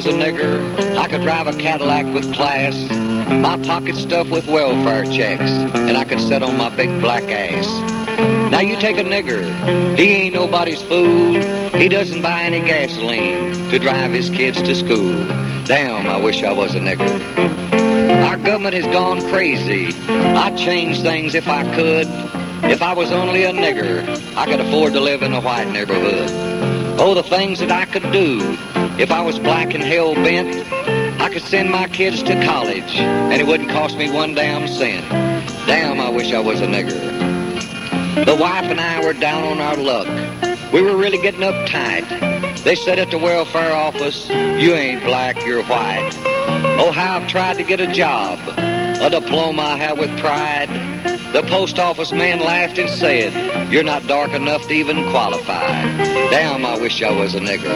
was a nigger, I could drive a Cadillac with class, my pocket stuffed with welfare checks, and I could sit on my big black ass. Now you take a nigger, he ain't nobody's fool, he doesn't buy any gasoline to drive his kids to school. Damn, I wish I was a nigger. Our government has gone crazy. I'd change things if I could. If I was only a nigger, I could afford to live in a white neighborhood. Oh, the things that I could do. If I was black and hell-bent, I could send my kids to college, and it wouldn't cost me one damn cent. Damn, I wish I was a nigger. The wife and I were down on our luck. We were really getting uptight. They said at the welfare office, you ain't black, you're white. Oh, how I've tried to get a job, a diploma I have with pride. The post office man laughed and said, you're not dark enough to even qualify. Damn, I wish I was a nigger.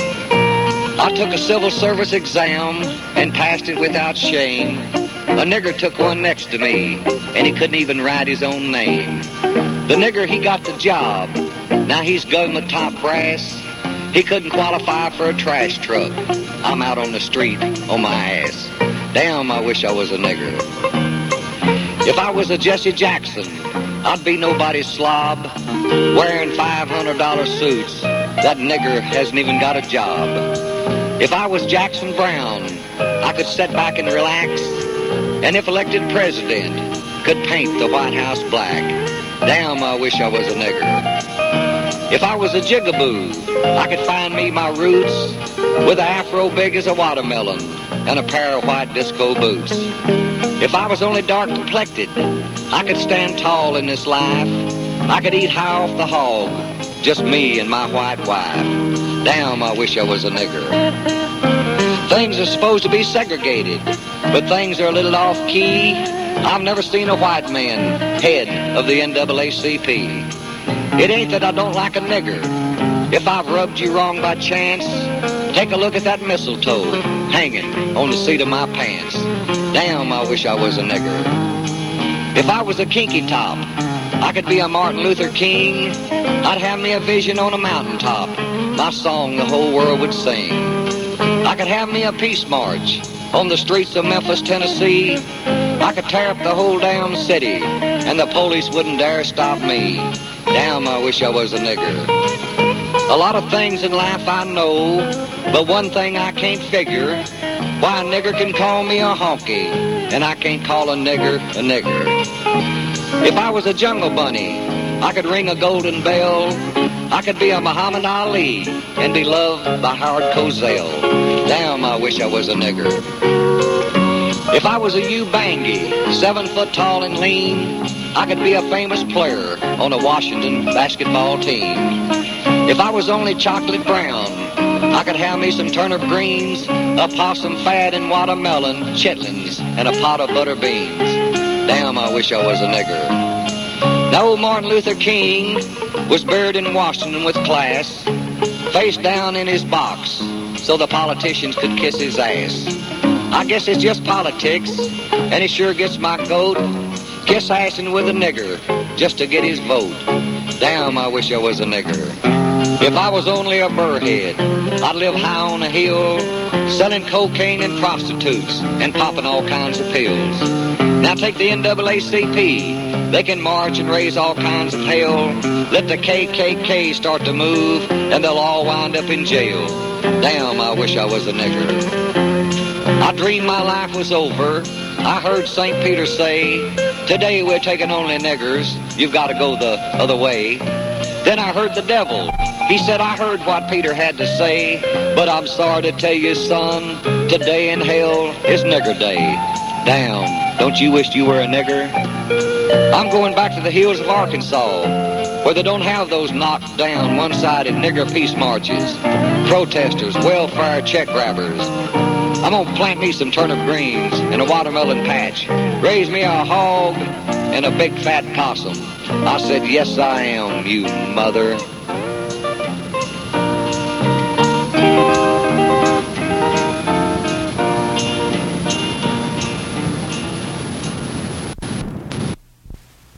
I took a civil service exam and passed it without shame. A nigger took one next to me, and he couldn't even write his own name. The nigger, he got the job. Now he's government top brass. He couldn't qualify for a trash truck. I'm out on the street on my ass. Damn, I wish I was a nigger. If I was a Jesse Jackson, I'd be nobody's slob, wearing $500 suits. That nigger hasn't even got a job. If I was Jackson Brown, I could sit back and relax, and if elected president, could paint the White House black. Damn, I wish I was a nigger. If I was a jigaboo, I could find me my roots with an afro big as a watermelon and a pair of white disco boots. If I was only dark complected, I could stand tall in this life. I could eat high off the hog, just me and my white wife. Damn, I wish I was a nigger. Things are supposed to be segregated, but things are a little off key. I've never seen a white man head of the NAACP. It ain't that I don't like a nigger. If I've rubbed you wrong by chance, take a look at that mistletoe hanging on the seat of my pants. Damn, I wish I was a nigger. If I was a kinky top, I could be a Martin Luther King. I'd have me a vision on a mountaintop, my song the whole world would sing. I could have me a peace march on the streets of Memphis, Tennessee. I could tear up the whole damn city, and the police wouldn't dare stop me. Damn, I wish I was a nigger. A lot of things in life I know, but one thing I can't figure, why a nigger can call me a honky, and I can't call a nigger a nigger. If I was a jungle bunny, I could ring a golden bell. I could be a Muhammad Ali and be loved by Howard Cosell. Damn, I wish I was a nigger. If I was a Ubangi, 7 foot tall and lean, I could be a famous player on a Washington basketball team. If I was only chocolate brown, I could have me some turnip greens, a possum fat and watermelon, chitlins, and a pot of butter beans. Damn, I wish I was a nigger. Now, old Martin Luther King was buried in Washington with class, face down in his box, so the politicians could kiss his ass. I guess it's just politics, and he sure gets my goat, kiss assing with a nigger, just to get his vote. Damn, I wish I was a nigger. If I was only a burrhead, I'd live high on a hill, selling cocaine and prostitutes, and popping all kinds of pills. Now take the NAACP. They can march and raise all kinds of hell. Let the KKK start to move, and they'll all wind up in jail. Damn, I wish I was a nigger. I dreamed my life was over. I heard St. Peter say, today we're taking only niggers. You've got to go the other way. Then I heard the devil. He said, I heard what Peter had to say, but I'm sorry to tell you, son, today in hell is nigger day. Damn, don't you wish you were a nigger? I'm going back to the hills of Arkansas, where they don't have those knocked down, one-sided nigger peace marches, protesters, welfare check grabbers. I'm gonna plant me some turnip greens and a watermelon patch, raise me a hog and a big fat possum. I said, yes, I am, you mother.